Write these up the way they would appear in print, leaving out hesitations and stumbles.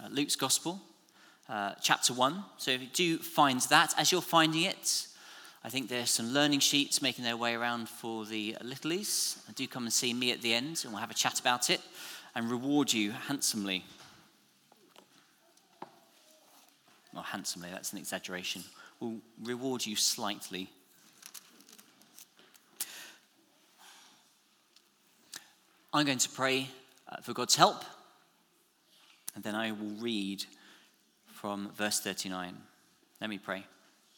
Luke's Gospel, chapter 1. So if you do find that, as you're finding it, I think there's some learning sheets making their way around for the littlies. Do come and see me at the end, and we'll have a chat about it and reward you handsomely. Well, handsomely, that's an exaggeration. We'll reward you slightly. I'm going to pray for God's help, and then I will read from verse 39. Let me pray.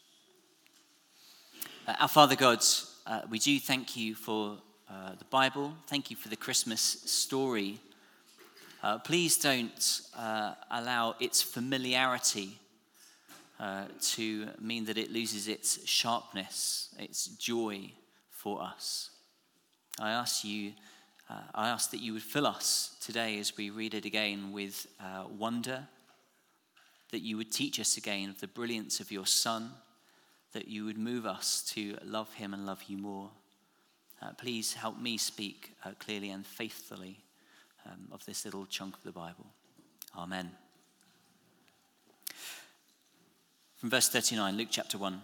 Our Father God, we do thank you for the Bible. Thank you for the Christmas story. Please don't allow its familiarity to mean that it loses its sharpness, its joy for us. I ask that you would fill us today as we read it again with wonder, that you would teach us again of the brilliance of your Son, that you would move us to love him and love you more. Please help me speak clearly and faithfully of this little chunk of the Bible. Amen. From verse 39, Luke chapter 1.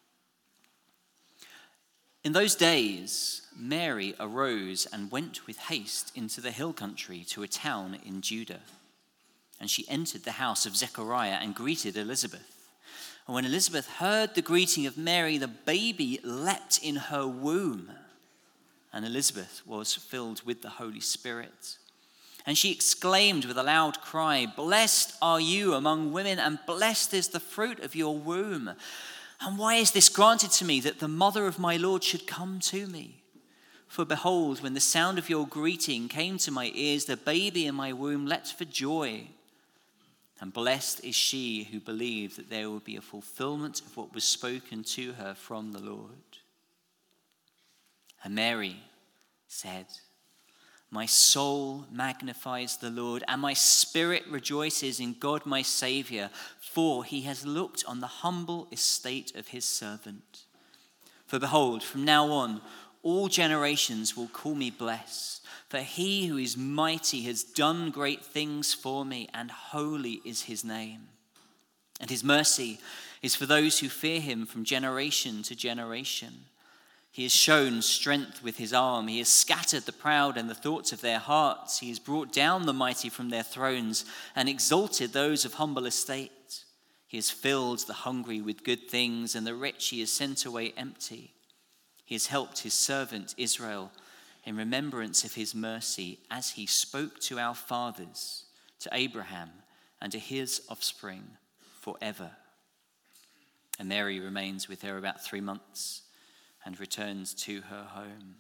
In those days, Mary arose and went with haste into the hill country to a town in Judah. And she entered the house of Zechariah and greeted Elizabeth. And when Elizabeth heard the greeting of Mary, the baby leapt in her womb. And Elizabeth was filled with the Holy Spirit. And she exclaimed with a loud cry, "Blessed are you among women, and blessed is the fruit of your womb. And why is this granted to me, that the mother of my Lord should come to me? For behold, when the sound of your greeting came to my ears, the baby in my womb leapt for joy. And blessed is she who believed that there would be a fulfillment of what was spoken to her from the Lord." And Mary said, "My soul magnifies the Lord, and my spirit rejoices in God my Saviour, for he has looked on the humble estate of his servant. For behold, from now on, all generations will call me blessed. For he who is mighty has done great things for me, and holy is his name. And his mercy is for those who fear him from generation to generation. He has shown strength with his arm. He has scattered the proud in the thoughts of their hearts. He has brought down the mighty from their thrones and exalted those of humble estate. He has filled the hungry with good things, and the rich he has sent away empty. He has helped his servant Israel in remembrance of his mercy, as he spoke to our fathers, to Abraham, and to his offspring forever." And Mary remains with her about 3 months and returns to her home.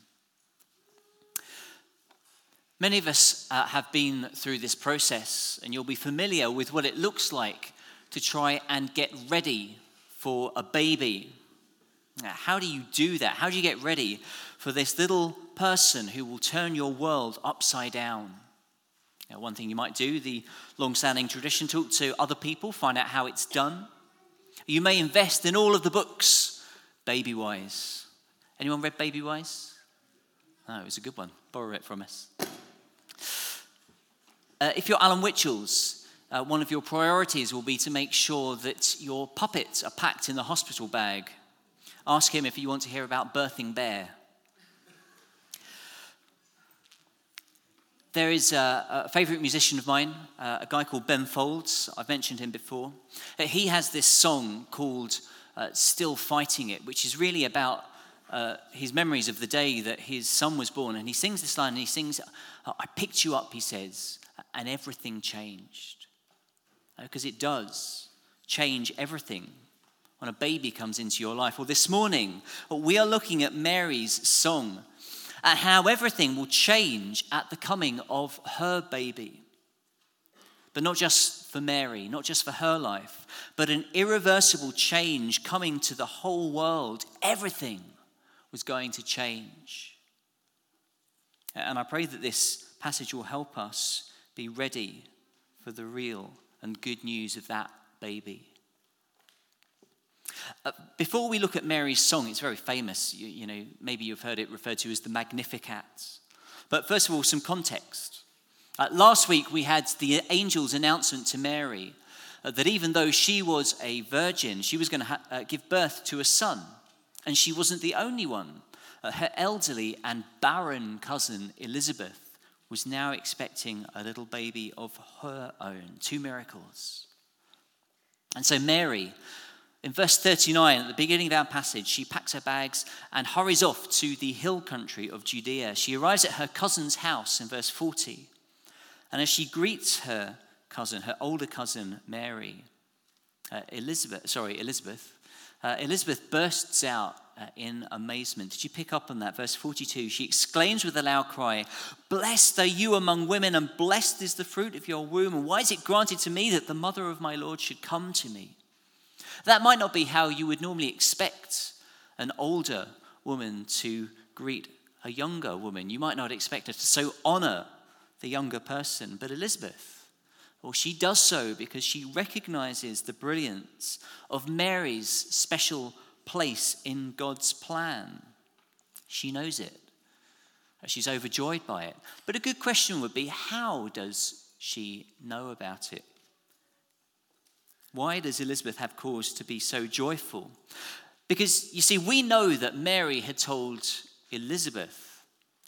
Many of us have been through this process, and you'll be familiar with what it looks like to try and get ready for a baby. Now, how do you do that? How do you get ready for this little person who will turn your world upside down? Now, one thing you might do, the long-standing tradition, talk to other people, find out how it's done. You may invest in all of the books, Babywise. Anyone read Babywise? Oh, it was a good one. Borrow it from us. If you're Alan Witchells, one of your priorities will be to make sure that your puppets are packed in the hospital bag. Ask him if you want to hear about Birthing Bear. There is a favourite musician of mine, a guy called Ben Folds. I've mentioned him before. He has this song called Still Fighting It, which is really about his memories of the day that his son was born. And he sings this line, and he sings, "I picked you up," he says, "and everything changed." Because it does change everything when a baby comes into your life. Well, this morning, we are looking at Mary's song, at how everything will change at the coming of her baby. But not just for Mary, not just for her life, but an irreversible change coming to the whole world. Everything was going to change. And I pray that this passage will help us be ready for the real and good news of that baby. Before we look at Mary's song, it's very famous. You know, maybe you've heard it referred to as the Magnificat. But first of all, some context. Last week we had the angel's announcement to Mary that even though she was a virgin, she was going to give birth to a son. And she wasn't the only one. Her elderly and barren cousin Elizabeth was now expecting a little baby of her own. 2 miracles. And so Mary, in verse 39, at the beginning of our passage, she packs her bags and hurries off to the hill country of Judea. She arrives at her cousin's house in verse 40. And as she greets her cousin, her older cousin Mary, Elizabeth bursts out in amazement. Did you pick up on that? Verse 42, she exclaims with a loud cry, "Blessed are you among women, and blessed is the fruit of your womb. And why is it granted to me that the mother of my Lord should come to me?" That might not be how you would normally expect an older woman to greet a younger woman. You might not expect her to so honor the younger person. But Elizabeth, well, she does so because she recognizes the brilliance of Mary's special place in God's plan. She knows it. She's overjoyed by it. But a good question would be, how does she know about it? Why does Elizabeth have cause to be so joyful? Because, you see, we know that Mary had told Elizabeth,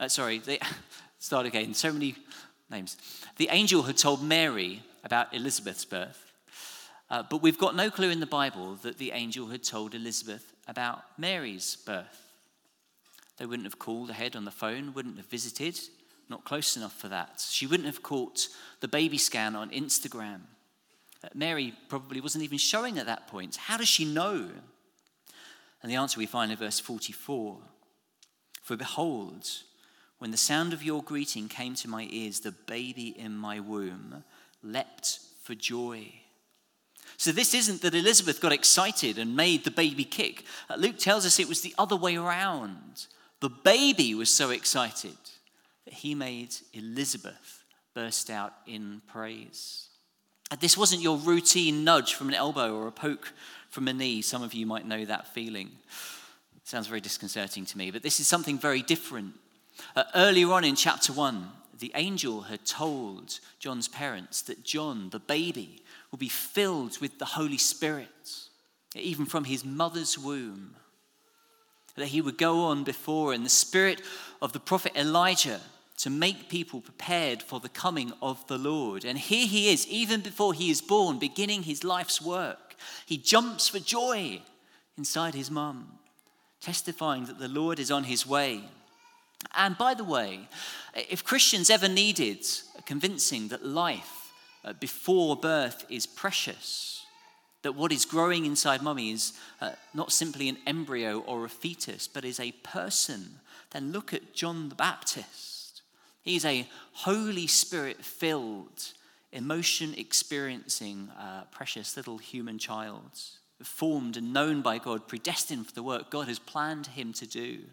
so many names. The angel had told Mary about Elizabeth's birth. But we've got no clue in the Bible that the angel had told Elizabeth about Mary's birth. They wouldn't have called ahead on the phone, wouldn't have visited, not close enough for that. She wouldn't have caught the baby scan on Instagram. Mary probably wasn't even showing at that point. How does she know? And the answer we find in verse 44. "For behold, when the sound of your greeting came to my ears, the baby in my womb leapt for joy." So this isn't that Elizabeth got excited and made the baby kick. Luke tells us it was the other way around. The baby was so excited that he made Elizabeth burst out in praise. This wasn't your routine nudge from an elbow or a poke from a knee. Some of you might know that feeling. It sounds very disconcerting to me, but this is something very different. Earlier on in chapter 1, the angel had told John's parents that John, the baby, will be filled with the Holy Spirit, even from his mother's womb. That he would go on before in the spirit of the prophet Elijah to make people prepared for the coming of the Lord. And here he is, even before he is born, beginning his life's work. He jumps for joy inside his mum, testifying that the Lord is on his way. And by the way, if Christians ever needed convincing that life before birth is precious, that what is growing inside mummy is not simply an embryo or a fetus, but is a person, then look at John the Baptist. He's a Holy Spirit-filled, emotion-experiencing, precious little human child, formed and known by God, predestined for the work God has planned him to do.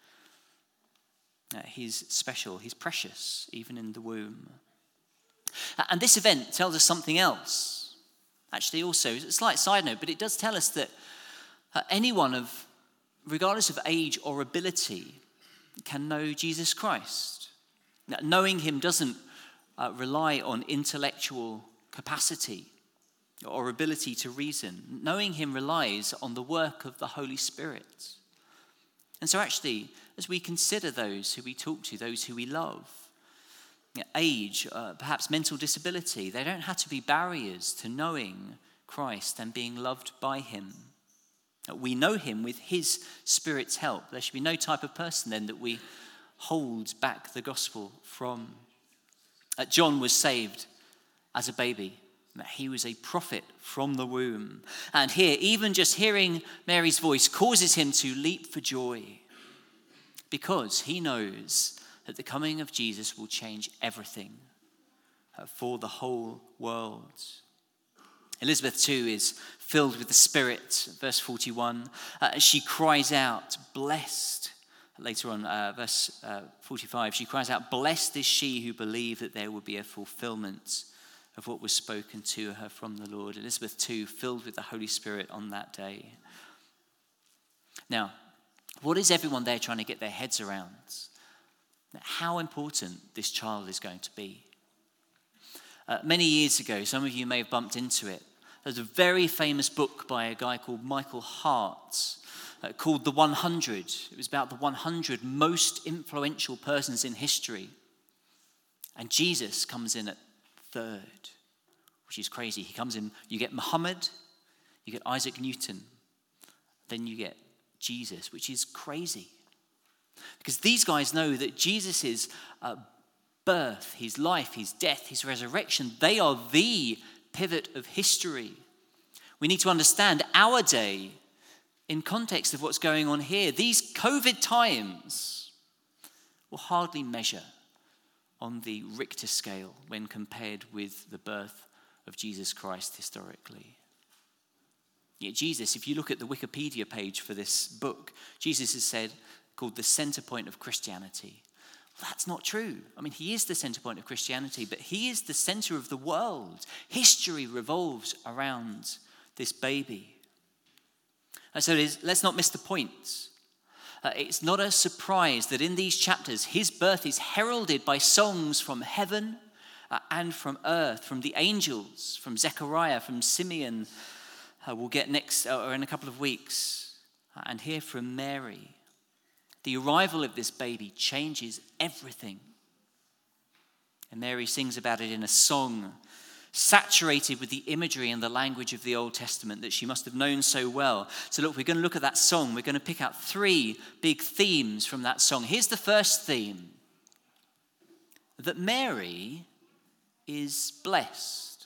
He's special, he's precious, even in the womb. And this event tells us something else. Actually, also, it's a slight side note, but it does tell us that anyone regardless of age or ability, can know Jesus Christ. Now, knowing him doesn't rely on intellectual capacity or ability to reason. Knowing him relies on the work of the Holy Spirit. And so actually, as we consider those who we talk to, those who we love, age, perhaps mental disability, they don't have to be barriers to knowing Christ and being loved by him. We know him with his Spirit's help. There should be no type of person then that we hold back the gospel from. John was saved as a baby. He was a prophet from the womb. And here, even just hearing Mary's voice causes him to leap for joy, because he knows that the coming of Jesus will change everything for the whole world. Elizabeth too is filled with the Spirit. Verse 41, she cries out, blessed. Later on, verse 45, she cries out, blessed is she who believed that there would be a fulfillment of what was spoken to her from the Lord. Elizabeth too, filled with the Holy Spirit on that day. Now, what is everyone there trying to get their heads around? How important this child is going to be. Many years ago, some of you may have bumped into it. There's a very famous book by a guy called Michael Hart called The 100. It was about the 100 most influential persons in history. And Jesus comes in at third, which is crazy. He comes in, you get Muhammad, you get Isaac Newton, then you get Jesus, which is crazy. Because these guys know that Jesus' birth, his life, his death, his resurrection, they are the pivot of history. We need to understand our day in context of what's going on here. These COVID times will hardly measure on the Richter scale when compared with the birth of Jesus Christ historically. Yet Jesus, if you look at the Wikipedia page for this book, Jesus is called the center point of Christianity. Well, that's not true. I mean, he is the center point of Christianity, but he is the center of the world. History revolves around this baby. And so let's not miss the point. It's not a surprise that in these chapters, his birth is heralded by songs from heaven and from earth, from the angels, from Zechariah, from Simeon. We'll get next, or in a couple of weeks, and hear from Mary. The arrival of this baby changes everything. And Mary sings about it in a song, saturated with the imagery and the language of the Old Testament that she must have known so well. So look, we're going to look at that song. We're going to pick out 3 big themes from that song. Here's the first theme, that Mary is blessed.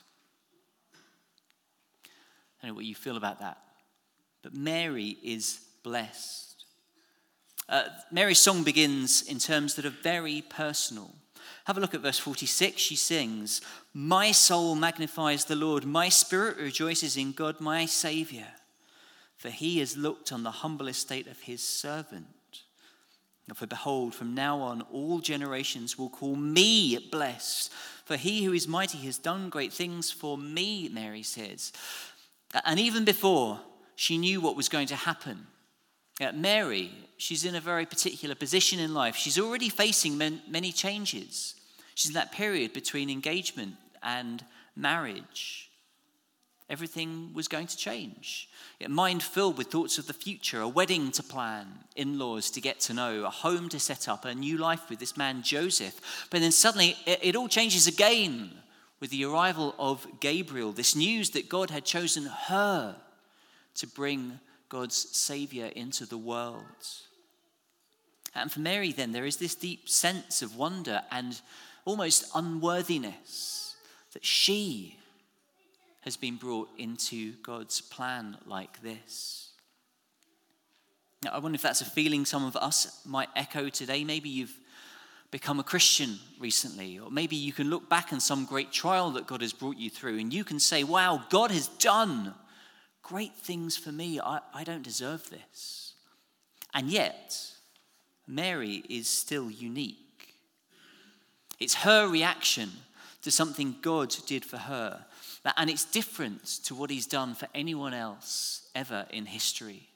I don't know what you feel about that, but Mary is blessed. Mary's song begins in terms that are very personal. Have a look at verse 46. She sings, "My soul magnifies the Lord. My spirit rejoices in God, my Savior. For he has looked on the humble estate of his servant. For behold, from now on, all generations will call me blessed. For he who is mighty has done great things for me," Mary says. And even before she knew what was going to happen, Mary, she's in a very particular position in life. She's already facing many changes. She's in that period between engagement and marriage. Everything was going to change. A mind filled with thoughts of the future, a wedding to plan, in-laws to get to know, a home to set up, a new life with this man Joseph. But then suddenly it all changes again with the arrival of Gabriel, this news that God had chosen her to bring God's Savior into the world. And for Mary then, there is this deep sense of wonder and almost unworthiness that she has been brought into God's plan like this. Now, I wonder if that's a feeling some of us might echo today. Maybe you've become a Christian recently, or maybe you can look back on some great trial that God has brought you through and you can say, wow, God has done great things for me. I don't deserve this. And yet, Mary is still unique. It's her reaction to something God did for her. And it's different to what he's done for anyone else ever in history.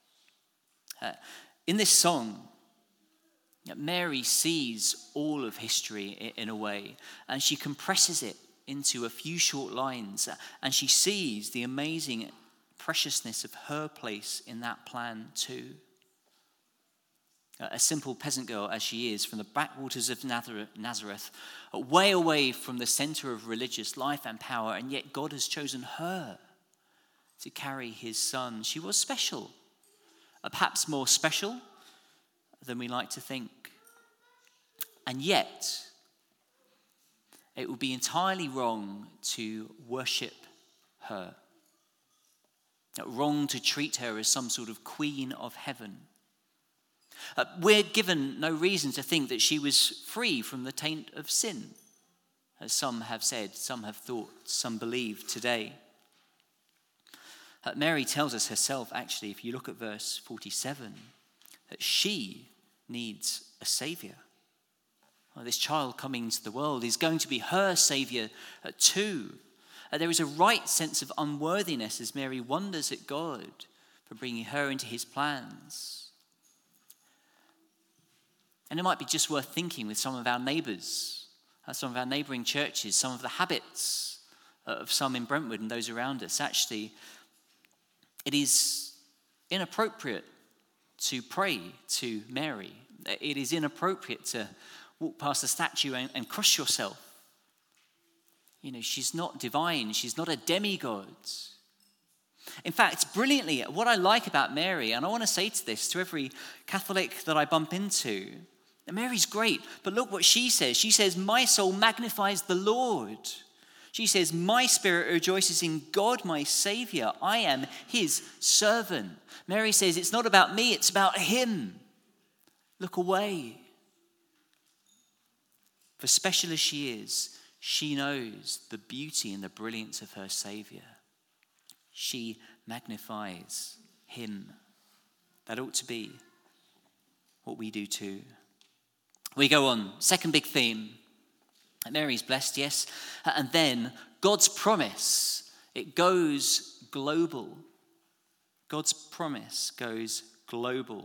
In this song, Mary sees all of history in a way, and she compresses it into a few short lines, and she sees the amazing preciousness of her place in that plan too. A simple peasant girl as she is, from the backwaters of Nazareth, way away from the center of religious life and power, and yet God has chosen her to carry his son. She was special, perhaps more special than we like to think. And yet, it would be entirely wrong to worship her. Wrong to treat her as some sort of queen of heaven. We're given no reason to think that she was free from the taint of sin, as some have said, some have thought, some believe today. Mary tells us herself, actually, if you look at verse 47, that she needs a savior. Well, this child coming into the world is going to be her savior too. There is a right sense of unworthiness as Mary wonders at God for bringing her into his plans. And it might be just worth thinking with some of our neighbours some of our neighbouring churches, some of the habits of some in Brentwood and those around us. Actually, it is inappropriate to pray to Mary. It is inappropriate to walk past a statue and cross yourself. She's not divine. She's not a demigod. In fact, brilliantly, what I like about Mary, and I want to say this to every Catholic that I bump into, Mary's great, but look what she says. She says, my soul magnifies the Lord. She says, my spirit rejoices in God, my Saviour. I am his servant. Mary says, it's not about me, it's about him. Look away. For special as she is, she knows the beauty and the brilliance of her Saviour. She magnifies him. That ought to be what we do too. We go on. Second big theme. Mary's blessed, yes. And then God's promise. It goes global. God's promise goes global.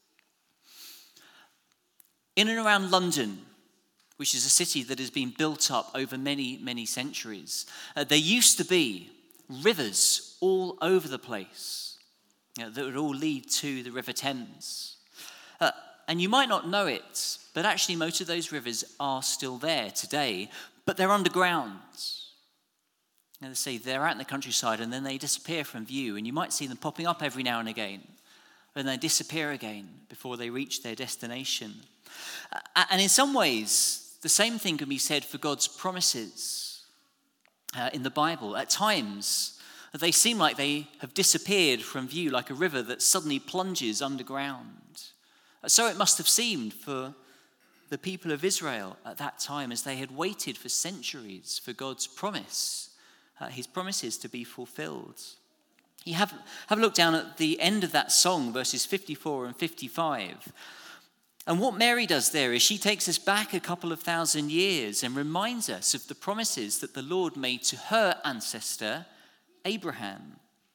In and around London, which is a city that has been built up over many, many centuries, there used to be rivers all over the place that would all lead to the River Thames. And you might not know it, but actually most of those rivers are still there today, but they're underground. They say they're out in the countryside and then they disappear from view, and you might see them popping up every now and again, and they disappear again before they reach their destination. And in some ways, the same thing can be said for God's promises in the Bible. At times, they seem like they have disappeared from view, like a river that suddenly plunges underground. So it must have seemed for the people of Israel at that time, as they had waited for centuries for God's promise, his promises to be fulfilled. You have a look down at the end of that song, verses 54 and 55. And what Mary does there is she takes us back a couple of thousand years and reminds us of the promises that the Lord made to her ancestor, Abraham.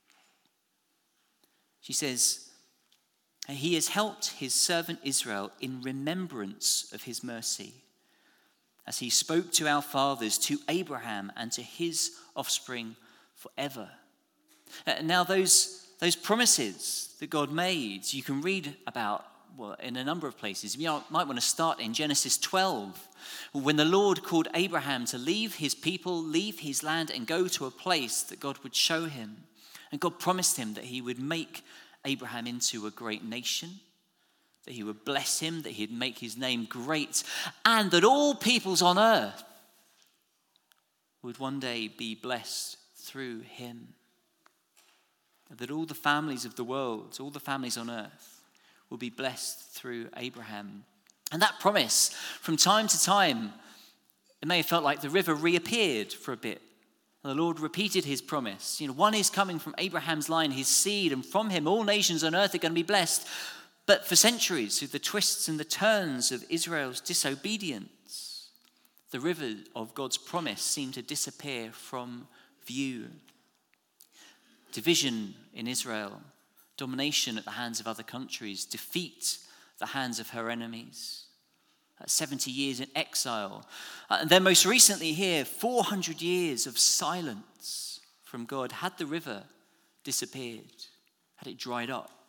She says, he has helped his servant Israel in remembrance of his mercy, as he spoke to our fathers, to Abraham and to his offspring forever. Now those promises that God made, you can read about in a number of places. You might want to start in Genesis 12, when the Lord called Abraham to leave his people, leave his land, and go to a place that God would show him. And God promised him that he would make Abraham into a great nation, that he would bless him, that he'd make his name great, and that all peoples on earth would one day be blessed through him. That all the families of the world, all the families on earth, will be blessed through Abraham. And that promise, from time to time, it may have felt like the river reappeared for a bit. The Lord repeated his promise. One is coming from Abraham's line, his seed, and from him all nations on earth are going to be blessed. But for centuries, through the twists and the turns of Israel's disobedience, the river of God's promise seemed to disappear from view. Division in Israel, domination at the hands of other countries, defeat at the hands of her enemies, 70 years in exile, and then most recently here, 400 years of silence from God. Had the river disappeared? Had it dried up?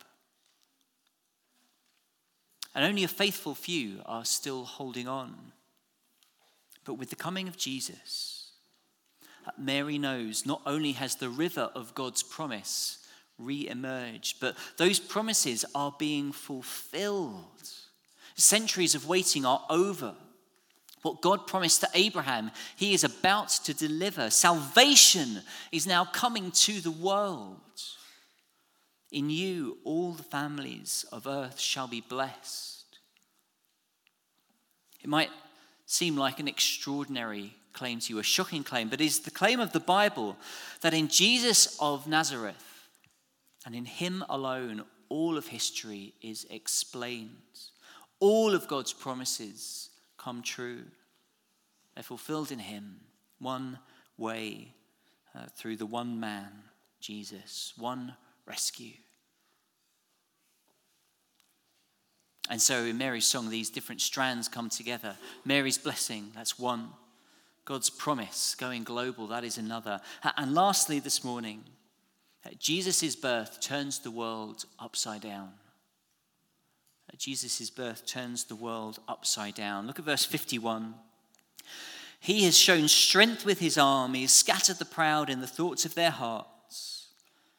And only a faithful few are still holding on. But with the coming of Jesus, Mary knows not only has the river of God's promise re-emerged, but those promises are being fulfilled. Centuries of waiting are over. What God promised to Abraham, he is about to deliver. Salvation is now coming to the world. In you, all the families of earth shall be blessed. It might seem like an extraordinary claim to you, a shocking claim, but it is the claim of the Bible that in Jesus of Nazareth and in him alone, all of history is explained. All of God's promises come true. They're fulfilled in him, one way, through the one man, Jesus, one rescue. And so in Mary's song, these different strands come together. Mary's blessing, that's one. God's promise, going global, that is another. And lastly this morning, Jesus' birth turns the world upside down. Jesus' birth turns the world upside down. Look at verse 51. He has shown strength with his arm. He has scattered the proud in the thoughts of their hearts.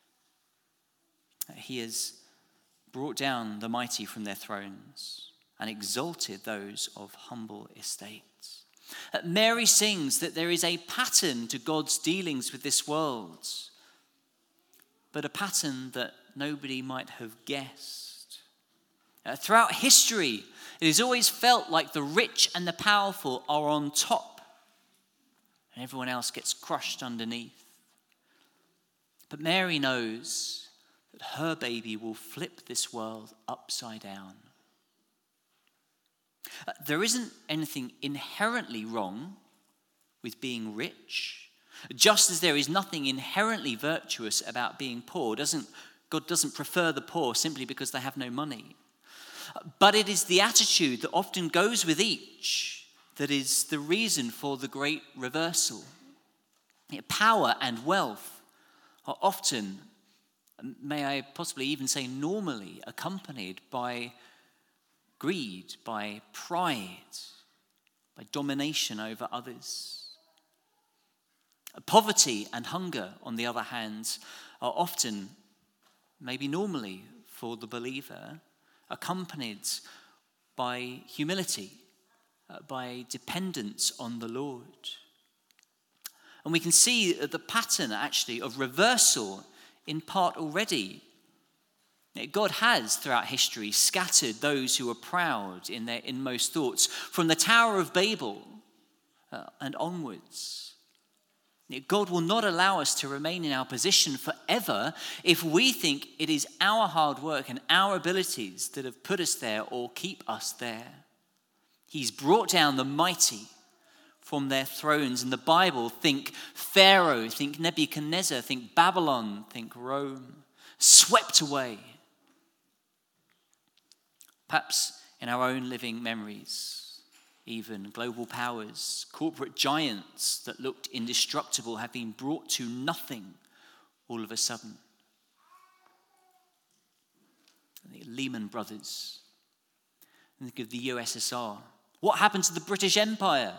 He has brought down the mighty from their thrones and exalted those of humble estates. Mary sings that there is a pattern to God's dealings with this world, but a pattern that nobody might have guessed. Throughout history, it has always felt like the rich and the powerful are on top, and everyone else gets crushed underneath. But Mary knows that her baby will flip this world upside down. There isn't anything inherently wrong with being rich, just as there is nothing inherently virtuous about being poor. God doesn't prefer the poor simply because they have no money. But it is the attitude that often goes with each that is the reason for the great reversal. Power and wealth are often, may I possibly even say normally, accompanied by greed, by pride, by domination over others. Poverty and hunger, on the other hand, are often, maybe normally for the believer, accompanied by humility, by dependence on the Lord. And we can see the pattern actually of reversal in part already. God has throughout history scattered those who are proud in their inmost thoughts from the Tower of Babel and onwards. God will not allow us to remain in our position forever if we think it is our hard work and our abilities that have put us there or keep us there. He's brought down the mighty from their thrones. In the Bible, think Pharaoh, think Nebuchadnezzar, think Babylon, think Rome, swept away. Perhaps in our own living memories, even global powers, corporate giants that looked indestructible have been brought to nothing all of a sudden. The Lehman Brothers, think of the USSR. What happened to the British Empire?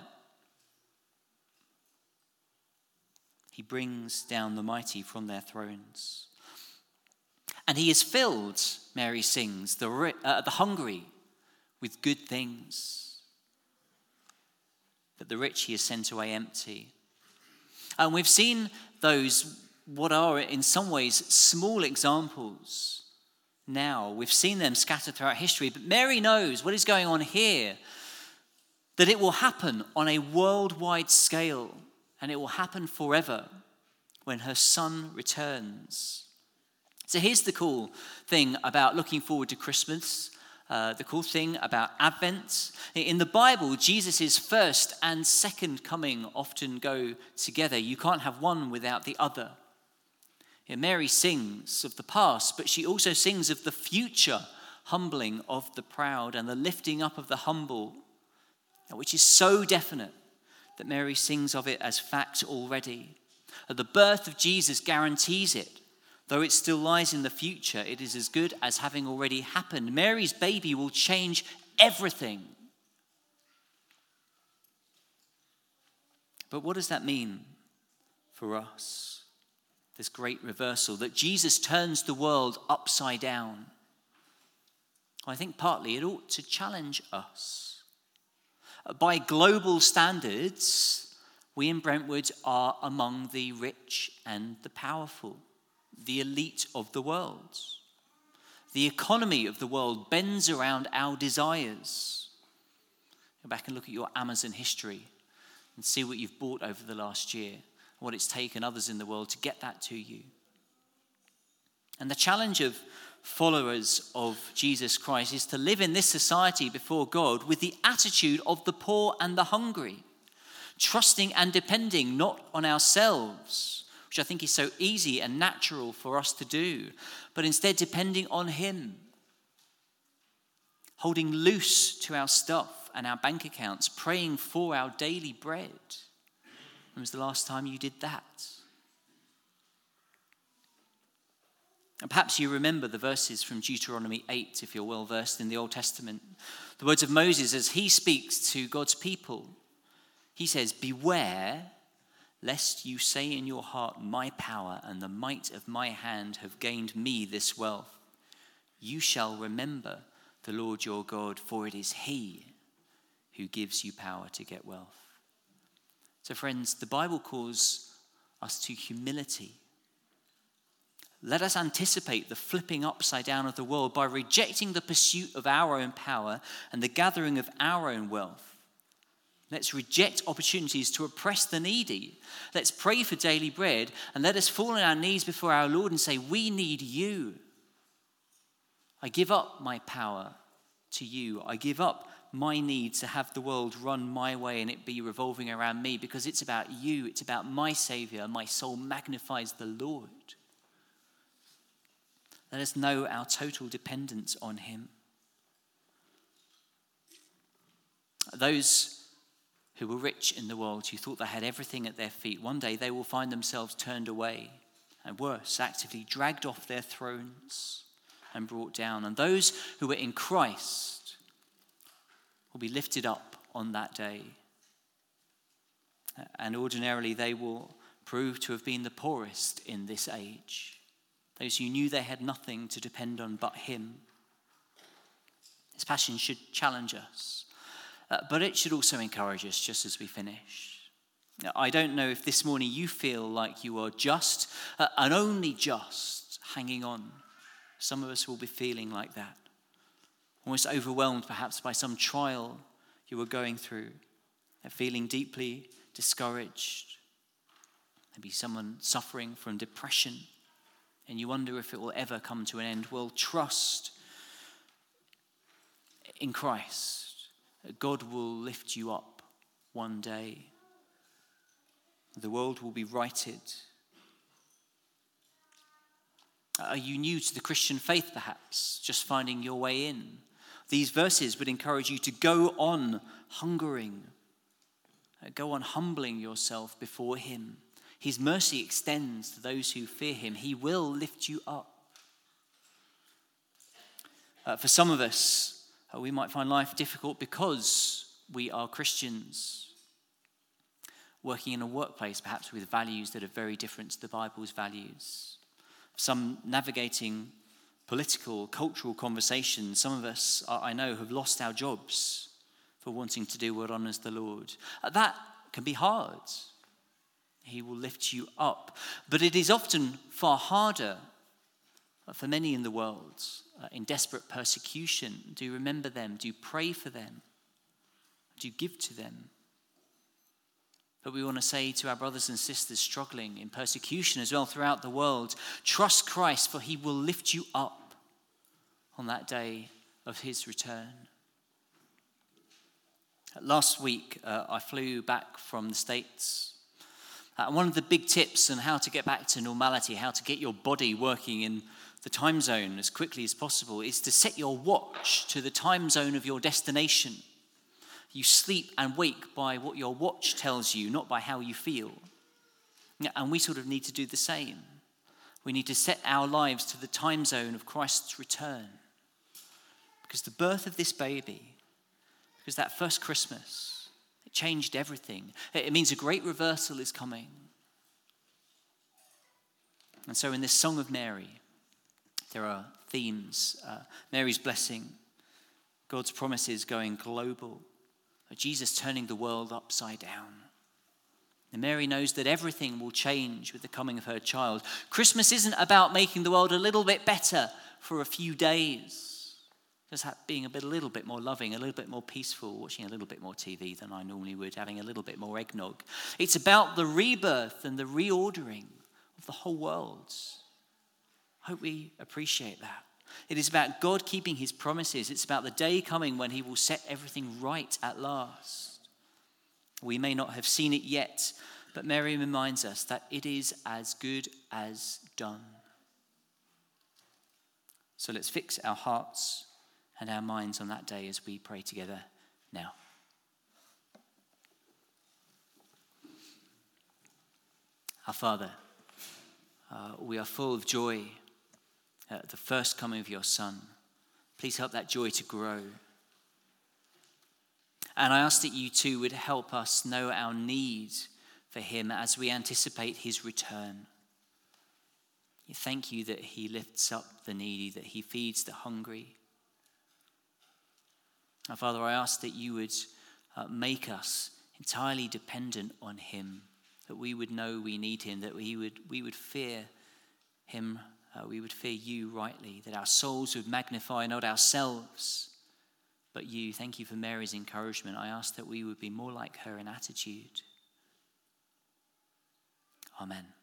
He brings down the mighty from their thrones. And he has filled, Mary sings, the hungry with good things. But the rich he has sent away empty. And we've seen those, what are in some ways small examples now. We've seen them scattered throughout history. But Mary knows what is going on here, that it will happen on a worldwide scale, and it will happen forever when her son returns. So here's the cool thing about looking forward to Christmas. The cool thing about Advent. In the Bible, Jesus' first and second coming often go together. You can't have one without the other. Mary sings of the past, but she also sings of the future humbling of the proud and the lifting up of the humble, which is so definite that Mary sings of it as fact already. The birth of Jesus guarantees it. Though it still lies in the future, it is as good as having already happened. Mary's baby will change everything. But what does that mean for us? This great reversal, that Jesus turns the world upside down. I think partly it ought to challenge us. By global standards, we in Brentwood are among the rich and the powerful. The elite of the world. The economy of the world bends around our desires. Go back and look at your Amazon history and see what you've bought over the last year, what it's taken others in the world to get that to you. And the challenge of followers of Jesus Christ is to live in this society before God with the attitude of the poor and the hungry, trusting and depending not on ourselves, which I think is so easy and natural for us to do, but instead depending on him. holding loose to our stuff and our bank accounts, praying for our daily bread. When was the last time you did that? And perhaps you remember the verses from Deuteronomy 8, if you're well versed in the Old Testament. The words of Moses as he speaks to God's people. He says, "Beware, lest you say in your heart, my power and the might of my hand have gained me this wealth. You shall remember the Lord your God, for it is he who gives you power to get wealth." So friends, the Bible calls us to humility. Let us anticipate the flipping upside down of the world by rejecting the pursuit of our own power and the gathering of our own wealth. Let's reject opportunities to oppress the needy. Let's pray for daily bread, and let us fall on our knees before our Lord and say, "We need you. I give up my power to you. I give up my need to have the world run my way and it be revolving around me, because it's about you. It's about my Savior. My soul magnifies the Lord." Let us know our total dependence on him. Those who were rich in the world, who thought they had everything at their feet, one day they will find themselves turned away, and worse, actively dragged off their thrones and brought down. And those who are in Christ will be lifted up on that day. And ordinarily they will prove to have been the poorest in this age. Those who knew they had nothing to depend on but him. This passion should challenge us, but it should also encourage us just as we finish. Now, I don't know if this morning you feel like you are just and only just hanging on. Some of us will be feeling like that. Almost overwhelmed perhaps by some trial you are going through. Feeling deeply discouraged. Maybe someone suffering from depression. And you wonder if it will ever come to an end. Well, trust in Christ. God will lift you up one day. The world will be righted. Are you new to the Christian faith, perhaps? Just finding your way in? These verses would encourage you to go on hungering. Go on humbling yourself before him. His mercy extends to those who fear him. He will lift you up. For some of us, we might find life difficult because we are Christians. Working in a workplace, perhaps with values that are very different to the Bible's values. Some navigating political, cultural conversations. Some of us, I know, have lost our jobs for wanting to do what honors the Lord. That can be hard. He will lift you up. But it is often far harder for many in the world, in desperate persecution. Do you remember them? Do you pray for them? Do you give to them? But we want to say to our brothers and sisters struggling in persecution as well throughout the world, trust Christ, for he will lift you up on that day of his return. Last week, I flew back from the States. One of the big tips on how to get back to normality, how to get your body working in the time zone as quickly as possible, is to set your watch to the time zone of your destination. You sleep and wake by what your watch tells you, not by how you feel. And we sort of need to do the same. We need to set our lives to the time zone of Christ's return. Because the birth of this baby, because that first Christmas, it changed everything. It means a great reversal is coming. And so in this Song of Mary, there are themes. Mary's blessing, God's promises going global, Jesus turning the world upside down. And Mary knows that everything will change with the coming of her child. Christmas isn't about making the world a little bit better for a few days. Just being a little bit more loving, a little bit more peaceful, watching a little bit more TV than I normally would, having a little bit more eggnog. It's about the rebirth and the reordering of the whole world. I hope we appreciate that. It is about God keeping his promises. It's about the day coming when he will set everything right at last. We may not have seen it yet, but Mary reminds us that it is as good as done. So let's fix our hearts and our minds on that day as we pray together now. Our Father, we are full of joy at the first coming of your Son. Please help that joy to grow. And I ask that you too would help us know our need for him as we anticipate his return. Thank you that he lifts up the needy, that he feeds the hungry. Our Father, I ask that you would make us entirely dependent on him, that we would know we need him, that we would fear him, we would fear you rightly, that our souls would magnify not ourselves, but you. Thank you for Mary's encouragement. I ask that we would be more like her in attitude. Amen.